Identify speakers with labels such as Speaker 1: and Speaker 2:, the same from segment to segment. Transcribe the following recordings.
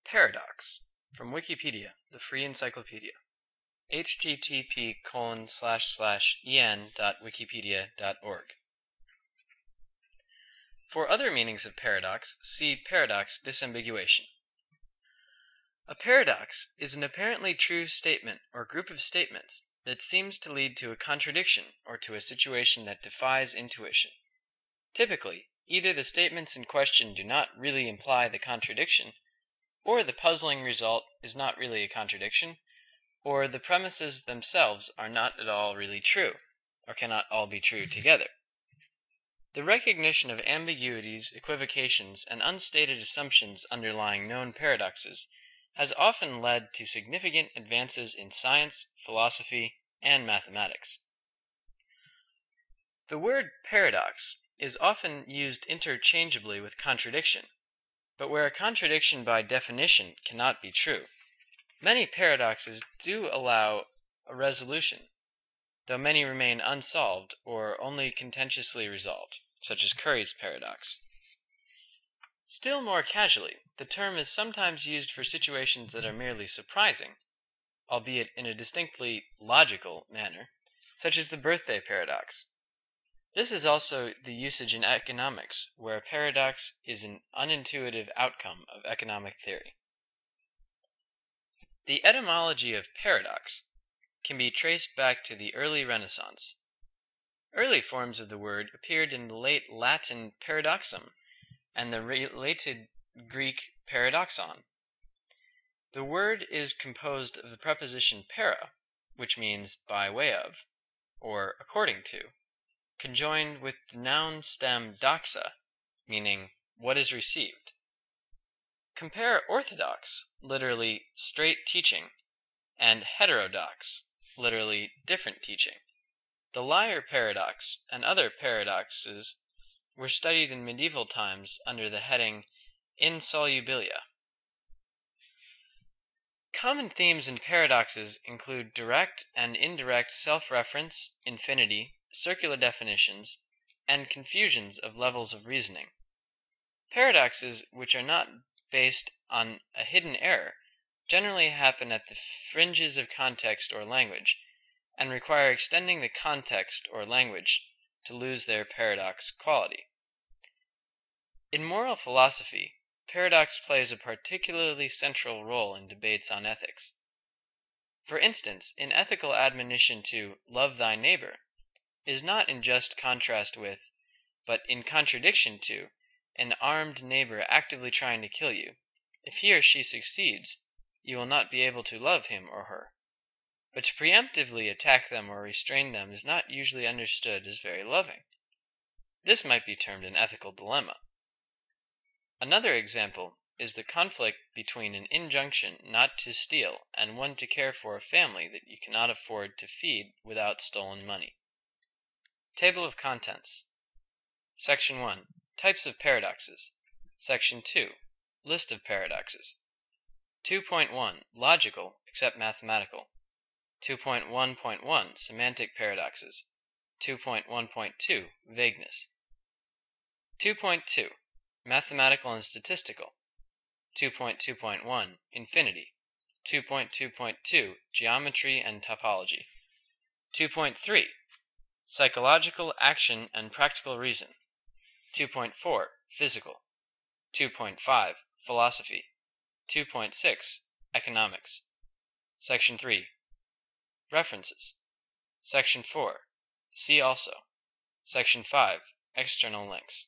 Speaker 1: Paradox, from Wikipedia, the free encyclopedia. http://en.wikipedia.org. For other meanings of paradox, see paradox disambiguation. A paradox is an apparently true statement or group of statements that seems to lead to a contradiction or to a situation that defies intuition. Typically, either the statements in question do not really imply the contradiction, or the puzzling result is not really a contradiction, or the premises themselves are not at all really true, or cannot all be true together. The recognition of ambiguities, equivocations, and unstated assumptions underlying known paradoxes has often led to significant advances in science, philosophy, and mathematics. The word paradox is often used interchangeably with contradiction, but where a contradiction by definition cannot be true, many paradoxes do allow a resolution, though many remain unsolved or only contentiously resolved, such as Curry's paradox. Still more casually, the term is sometimes used for situations that are merely surprising, albeit in a distinctly logical manner, such as the birthday paradox. This is also the usage in economics, where a paradox is an unintuitive outcome of economic theory. The etymology of paradox can be traced back to the early Renaissance. Early forms of the word appeared in the late Latin paradoxum and the related Greek paradoxon. The word is composed of the preposition para, which means by way of, or according to, conjoined with the noun stem doxa, meaning what is received. Compare orthodox, literally straight teaching, and heterodox, literally different teaching. The liar paradox and other paradoxes were studied in medieval times under the heading insolubilia. Common themes in paradoxes include direct and indirect self-reference, infinity, circular definitions, and confusions of levels of reasoning. Paradoxes which are not based on a hidden error generally happen at the fringes of context or language, and require extending the context or language to lose their paradox quality. In moral philosophy, paradox plays a particularly central role in debates on ethics. For instance, in ethical admonition to love thy neighbor is not in just contrast with, but in contradiction to, an armed neighbor actively trying to kill you. If he or she succeeds, you will not be able to love him or her. But to preemptively attack them or restrain them is not usually understood as very loving. This might be termed an ethical dilemma. Another example is the conflict between an injunction not to steal and one to care for a family that you cannot afford to feed without stolen money. Table of Contents. Section 1. Types of Paradoxes. Section 2. List of Paradoxes. 2.1. Logical, except mathematical. 2.1.1. Semantic Paradoxes. 2.1.2. Vagueness. 2.2. Mathematical and Statistical. 2.2.1. Infinity. 2.2.2. Geometry and Topology. 2.3. Psychological Action and Practical Reason. 2.4. Physical. 2.5. Philosophy. 2.6. Economics. Section 3. References. Section 4. See also. Section 5. External links.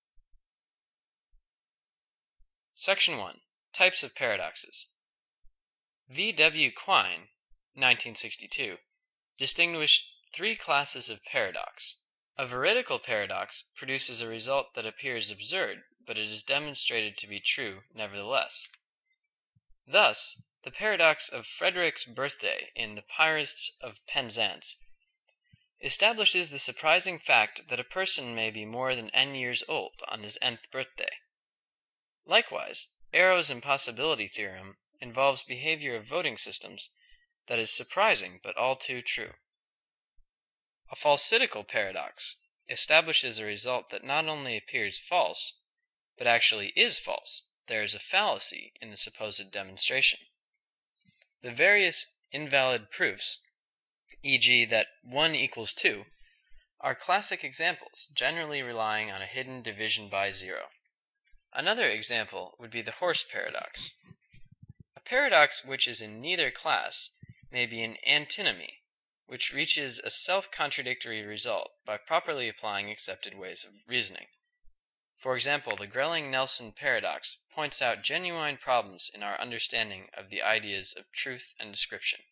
Speaker 1: Section 1. Types of Paradoxes. V. W. Quine, 1962, distinguished three classes of paradox. A veridical paradox produces a result that appears absurd, but it is demonstrated to be true nevertheless. Thus, the paradox of Frederick's birthday in The Pirates of Penzance establishes the surprising fact that a person may be more than n years old on his nth birthday. Likewise, Arrow's impossibility theorem involves behavior of voting systems that is surprising but all too true. A falsidical paradox establishes a result that not only appears false, but actually is false, there is a fallacy in the supposed demonstration. The various invalid proofs, e.g. that 1 equals 2, are classic examples, generally relying on a hidden division by 0. Another example would be the horse paradox. A paradox which is in neither class may be an antinomy, which reaches a self-contradictory result by properly applying accepted ways of reasoning. For example, the Grelling-Nelson paradox points out genuine problems in our understanding of the ideas of truth and description.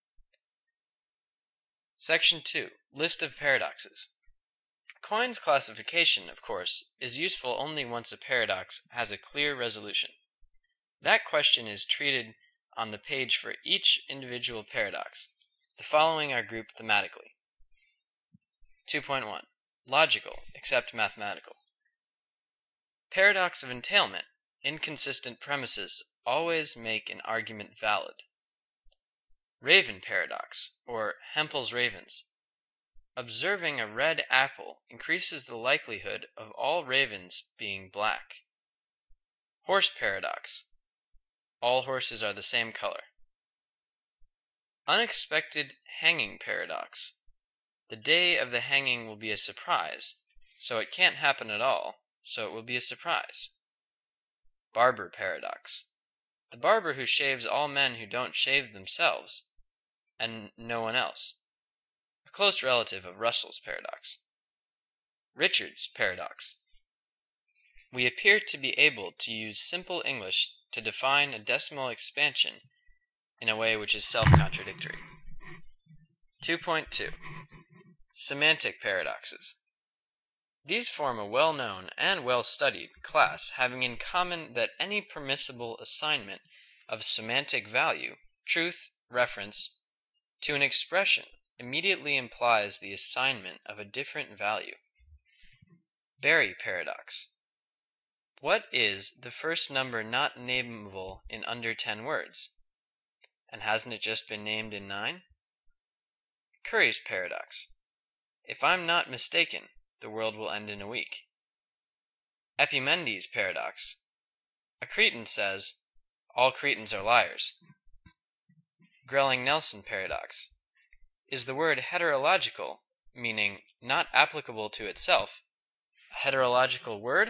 Speaker 1: Section 2. List of paradoxes. Quine's classification, of course, is useful only once a paradox has a clear resolution. That question is treated on the page for each individual paradox. The following are grouped thematically. 2.1. Logical, except mathematical. Paradox of entailment. Inconsistent premises always make an argument valid. Raven paradox, or Hempel's ravens. Observing a red apple increases the likelihood of all ravens being black. Horse paradox. All horses are the same color. Unexpected hanging paradox. The day of the hanging will be a surprise, so it can't happen at all, so it will be a surprise. Barber paradox. The barber who shaves all men who don't shave themselves, and no one else. A close relative of Russell's paradox. Richard's paradox. We appear to be able to use simple English to define a decimal expansion in a way which is self-contradictory. 2.2. Semantic paradoxes. These form a well-known and well-studied class having in common that any permissible assignment of semantic value, truth, reference, to an expression immediately implies the assignment of a different value. Berry paradox. What is the first number not nameable in under 10 words? And hasn't it just been named in 9? Curry's paradox. If I'm not mistaken, the world will end in a week. Epimendes' paradox. A Cretan says, all Cretans are liars. Grelling-Nelson paradox. Is the word heterological, meaning not applicable to itself, a heterological word?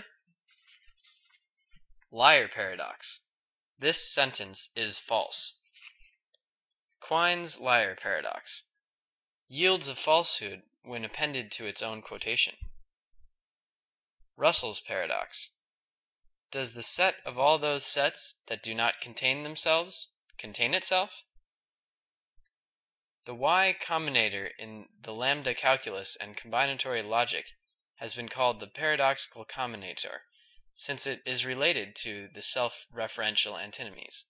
Speaker 1: Liar paradox. This sentence is false. Quine's liar paradox. Yields a falsehood when appended to its own quotation. Russell's paradox. Does the set of all those sets that do not contain themselves contain itself? The Y combinator in the lambda calculus and combinatory logic has been called the paradoxical combinator, since it is related to the self-referential antinomies.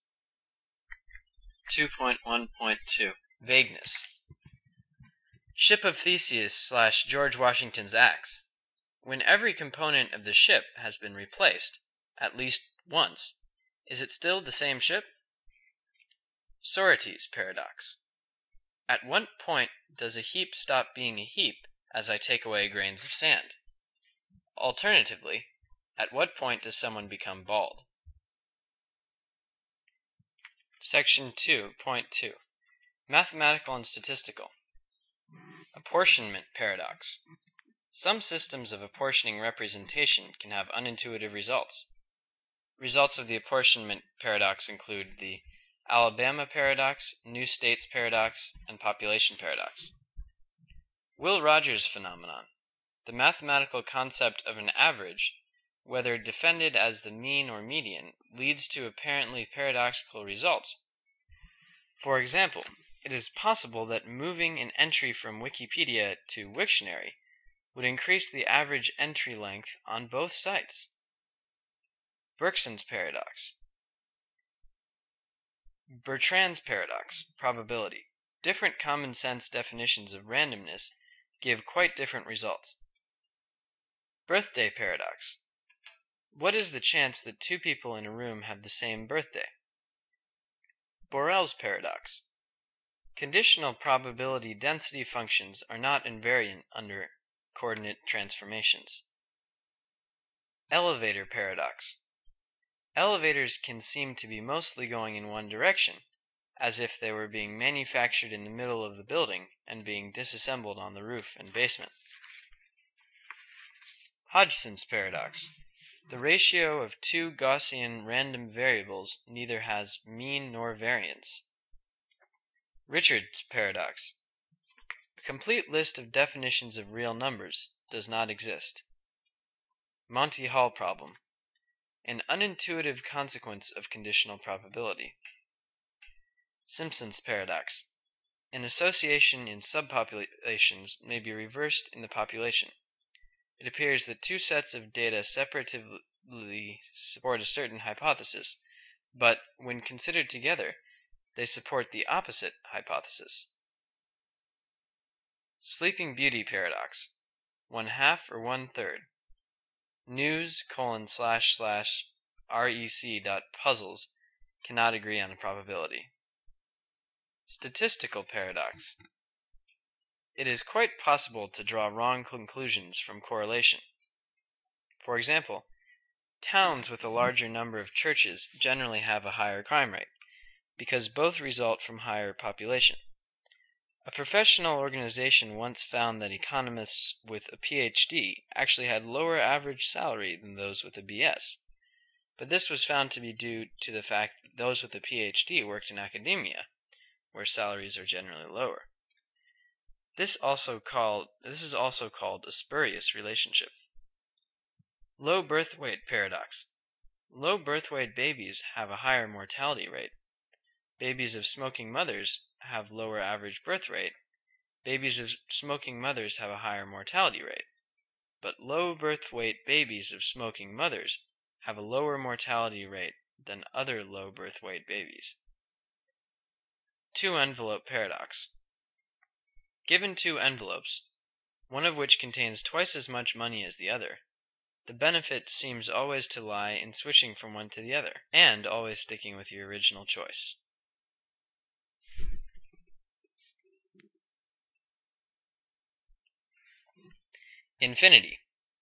Speaker 1: 2.1.2 Vagueness. Ship of Theseus / George Washington's axe. When every component of the ship has been replaced, at least once, is it still the same ship? Sorites paradox. At what point does a heap stop being a heap as I take away grains of sand? Alternatively, at what point does someone become bald? Section 2.2 Mathematical and statistical. Apportionment paradox. Some systems of apportioning representation can have unintuitive results. Results of the apportionment paradox include the Alabama paradox, New States paradox, and population paradox. Will Rogers phenomenon. The mathematical concept of an average, whether defended as the mean or median, leads to apparently paradoxical results. For example, it is possible that moving an entry from Wikipedia to Wiktionary would increase the average entry length on both sites. Bergson's paradox. Bertrand's paradox, probability. Different common sense definitions of randomness give quite different results. Birthday paradox. What is the chance that two people in a room have the same birthday? Borel's paradox. Conditional probability density functions are not invariant under coordinate transformations. Elevator paradox. Elevators can seem to be mostly going in one direction, as if they were being manufactured in the middle of the building and being disassembled on the roof and basement. Hodgson's paradox. The ratio of two Gaussian random variables neither has mean nor variance. Richard's paradox. A complete list of definitions of real numbers does not exist. Monty Hall problem. An unintuitive consequence of conditional probability. Simpson's paradox. An association in subpopulations may be reversed in the population. It appears that two sets of data separatively support a certain hypothesis, but when considered together, they support the opposite hypothesis. Sleeping Beauty paradox. 1/2 or 1/3. News://rec.puzzles cannot agree on a probability. Statistical paradox. It is quite possible to draw wrong conclusions from correlation. For example, towns with a larger number of churches generally have a higher crime rate, because both result from higher population. A professional organization once found that economists with a PhD actually had lower average salary than those with a BS, but this was found to be due to the fact that those with a PhD worked in academia, where salaries are generally lower. This is also called a spurious relationship. Low birth weight paradox. Low birth weight babies have a higher mortality rate. Babies of smoking mothers have lower average birth rate. Babies of smoking mothers have a higher mortality rate. But low birth weight babies of smoking mothers have a lower mortality rate than other low birth weight babies. Two-envelope paradox. Given two envelopes, one of which contains twice as much money as the other, the benefit seems always to lie in switching from one to the other, and always sticking with your original choice. Infinity.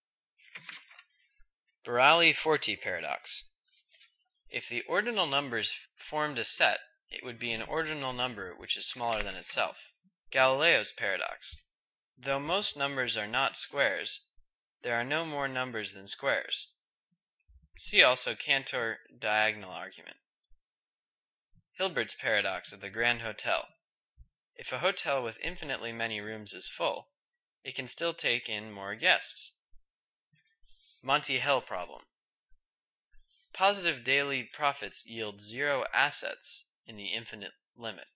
Speaker 1: Burali-Forti paradox. If the ordinal numbers formed a set, it would be an ordinal number which is smaller than itself. Galileo's paradox. Though most numbers are not squares, there are no more numbers than squares. See also Cantor diagonal argument. Hilbert's paradox of the Grand Hotel. If a hotel with infinitely many rooms is full, it can still take in more guests. Monty Hall problem. Positive daily profits yield zero assets in the infinite limit.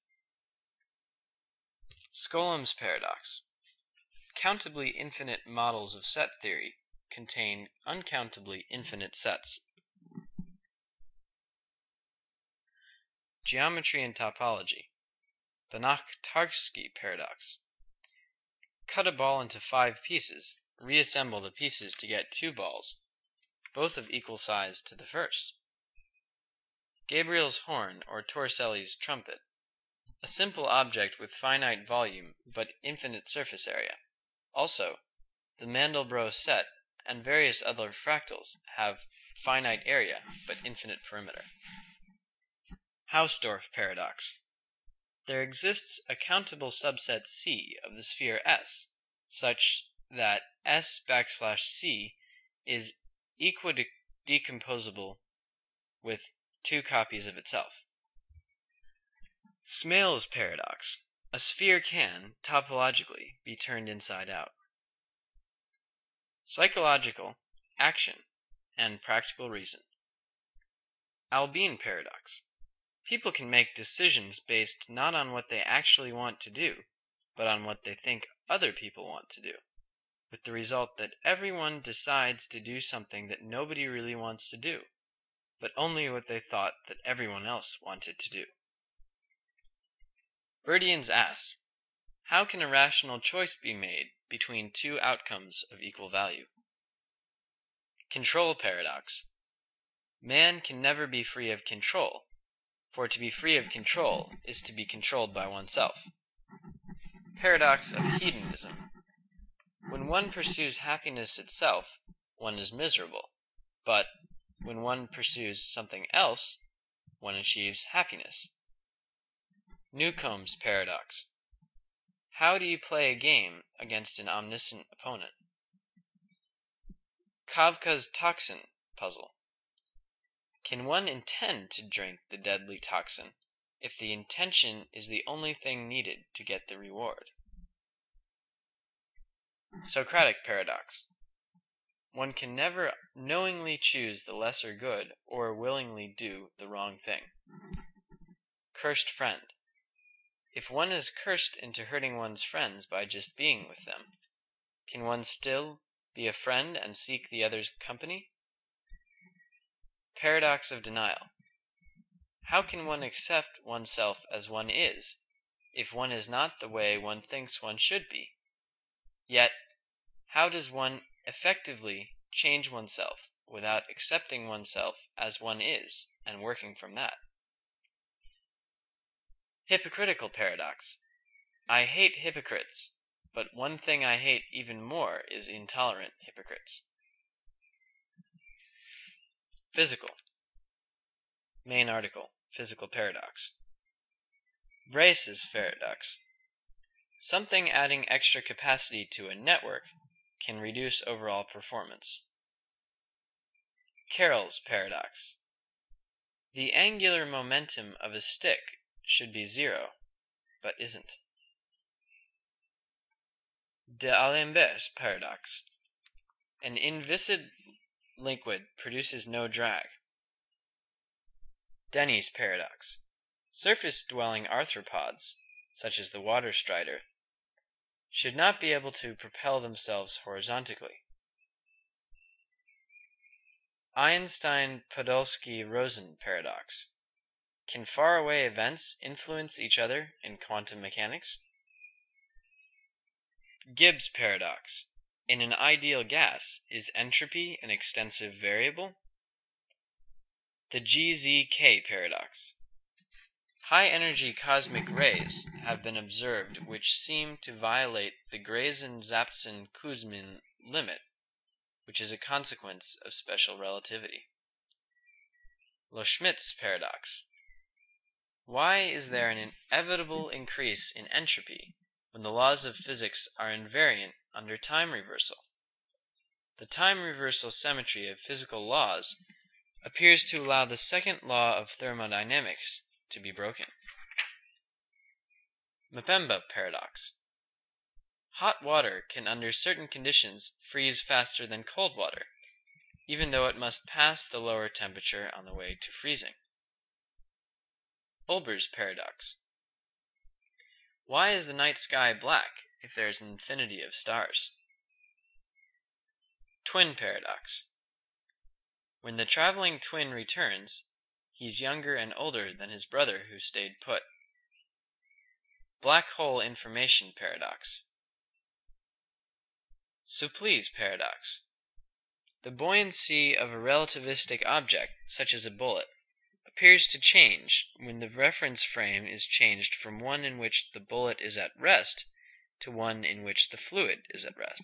Speaker 1: Skollem's paradox. Countably infinite models of set theory contain uncountably infinite sets. Geometry and topology. Banach-Tarski paradox. Cut a ball into 5 pieces, reassemble the pieces to get 2 balls, both of equal size to the first. Gabriel's horn or Torricelli's trumpet. A simple object with finite volume but infinite surface area. Also, the Mandelbrot set and various other fractals have finite area but infinite perimeter. Hausdorff paradox. There exists a countable subset C of the sphere S, such that S\C is equidecomposable with 2 copies of itself. Smale's paradox. A sphere can, topologically, be turned inside out. Psychological, action, and practical reason. Albin paradox. People can make decisions based not on what they actually want to do, but on what they think other people want to do, with the result that everyone decides to do something that nobody really wants to do, but only what they thought that everyone else wanted to do. Burdian's ass. How can a rational choice be made between 2 outcomes of equal value? Control paradox. Man can never be free of control, for to be free of control is to be controlled by oneself. Paradox of hedonism. When one pursues happiness itself, one is miserable, but when one pursues something else, one achieves happiness. Newcomb's paradox. How do you play a game against an omniscient opponent? Kafka's toxin puzzle. Can one intend to drink the deadly toxin if the intention is the only thing needed to get the reward? Socratic paradox. One can never knowingly choose the lesser good or willingly do the wrong thing. Cursed friend. If one is cursed into hurting one's friends by just being with them, can one still be a friend and seek the other's company? Paradox of denial. How can one accept oneself as one is, if one is not the way one thinks one should be? Yet, how does one effectively change oneself without accepting oneself as one is and working from that? Hypocritical paradox. I hate hypocrites, but one thing I hate even more is intolerant hypocrites. Physical. Main article, Physical paradox. Brace's paradox. Something adding extra capacity to a network can reduce overall performance. Carroll's paradox. The angular momentum of a stick should be 0, but isn't. D'Alembert's paradox. An inviscid liquid produces no drag. Denny's paradox. Surface-dwelling arthropods, such as the water strider, should not be able to propel themselves horizontally. Einstein-Podolsky-Rosen paradox. Can faraway events influence each other in quantum mechanics? Gibbs paradox. In an ideal gas, is entropy an extensive variable? The GZK paradox. High-energy cosmic rays have been observed which seem to violate the Grayson-Zapsin-Kuzmin limit, which is a consequence of special relativity. Loschmidt's paradox. Why is there an inevitable increase in entropy when the laws of physics are invariant under time reversal? The time reversal symmetry of physical laws appears to allow the second law of thermodynamics to be broken. Mpemba paradox. Hot water can under certain conditions freeze faster than cold water, even though it must pass the lower temperature on the way to freezing. Olber's paradox. Why is the night sky black if there is an infinity of stars? Twin paradox. When the traveling twin returns, he's younger and older than his brother who stayed put. Black hole information paradox. Supple's paradox. The buoyancy of a relativistic object, such as a bullet, appears to change when the reference frame is changed from one in which the bullet is at rest to one in which the fluid is at rest.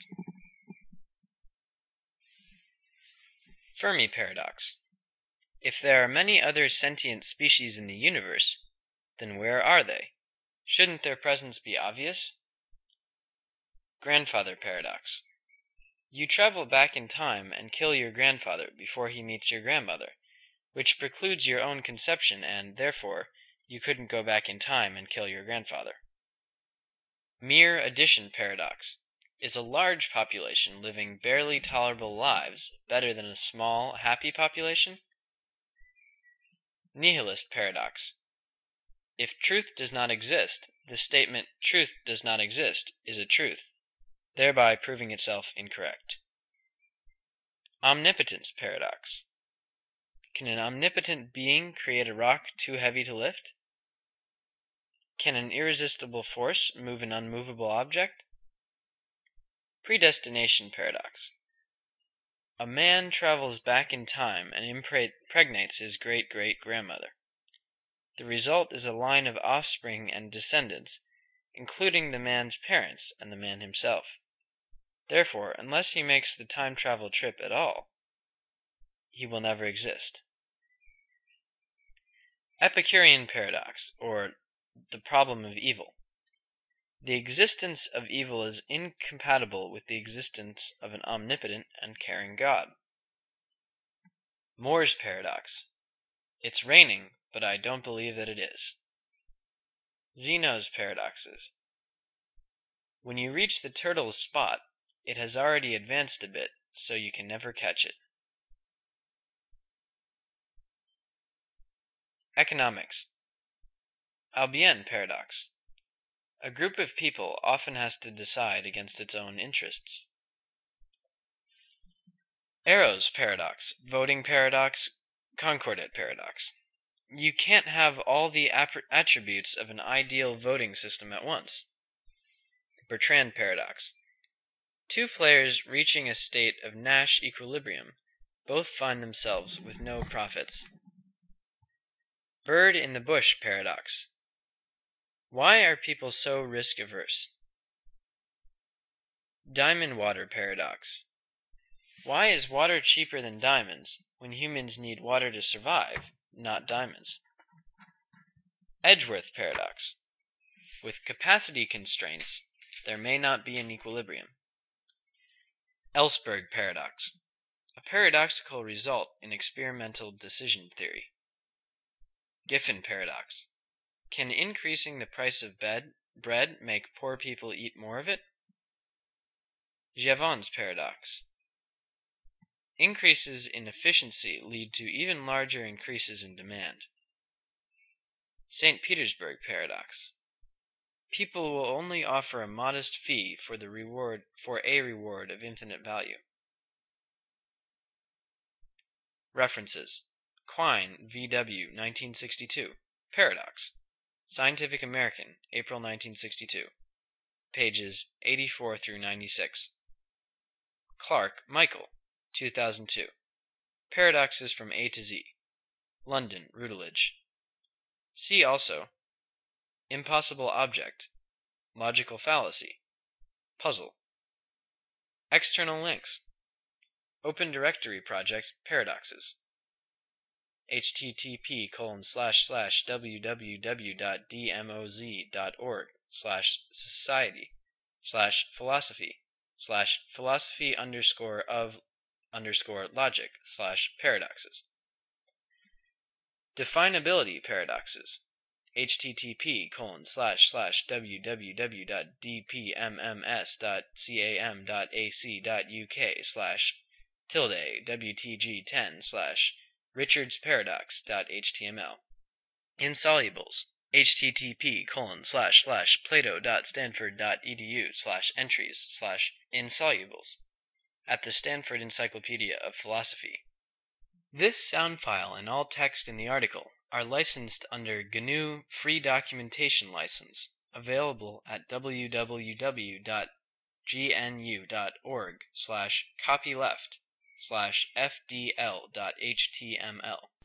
Speaker 1: Fermi paradox. If there are many other sentient species in the universe, then where are they? Shouldn't their presence be obvious? Grandfather paradox. You travel back in time and kill your grandfather before he meets your grandmother, which precludes your own conception, and, therefore, you couldn't go back in time and kill your grandfather. Mere addition paradox. Is a large population living barely tolerable lives better than a small, happy population? Nihilist paradox. If truth does not exist, the statement truth does not exist is a truth, thereby proving itself incorrect. Omnipotence paradox. Can an omnipotent being create a rock too heavy to lift? Can an irresistible force move an unmovable object? Predestination paradox. A man travels back in time and impregnates his great-great-grandmother. The result is a line of offspring and descendants, including the man's parents and the man himself. Therefore, unless he makes the time travel trip at all, he will never exist. Epicurean paradox, or the problem of evil. The existence of evil is incompatible with the existence of an omnipotent and caring God. Moore's paradox. It's raining, but I don't believe that it is. Zeno's paradoxes. When you reach the turtle's spot, it has already advanced a bit, so you can never catch it. Economics. Albion paradox. A group of people often has to decide against its own interests. Arrow's paradox, voting paradox, Concordat paradox. You can't have all the attributes of an ideal voting system at once. Bertrand paradox. Two players reaching a state of Nash equilibrium both find themselves with no profits. Bird in the bush paradox. Why are people so risk-averse? Diamond water paradox. Why is water cheaper than diamonds when humans need water to survive, not diamonds? Edgeworth paradox. With capacity constraints, there may not be an equilibrium. Ellsberg paradox. A paradoxical result in experimental decision theory. Giffen paradox. Can increasing the price of bread make poor people eat more of it? Jevons paradox. Increases in efficiency lead to even larger increases in demand. St. Petersburg paradox. People will only offer a modest fee for a reward of infinite value. References. Quine, V.W., 1962. Paradox. Scientific American, April 1962. Pages 84 through 96. Clark, Michael, 2002. Paradoxes from A to Z. London, Routledge. See also Impossible Object, Logical Fallacy, Puzzle. External links. Open Directory Project Paradoxes. http://www.dmoz.org/society/philosophy/logic/paradoxes. Definability paradoxes. http://www.dpmms.cam.ac.uk/tilde/wtg10/richardsparadox.html. Insolubles. http://plato.stanford.edu/entries/insolubles at the Stanford Encyclopedia of Philosophy. This sound file and all text in the article are licensed under GNU Free Documentation License, available at www.gnu.org/copyleft/fdl.html.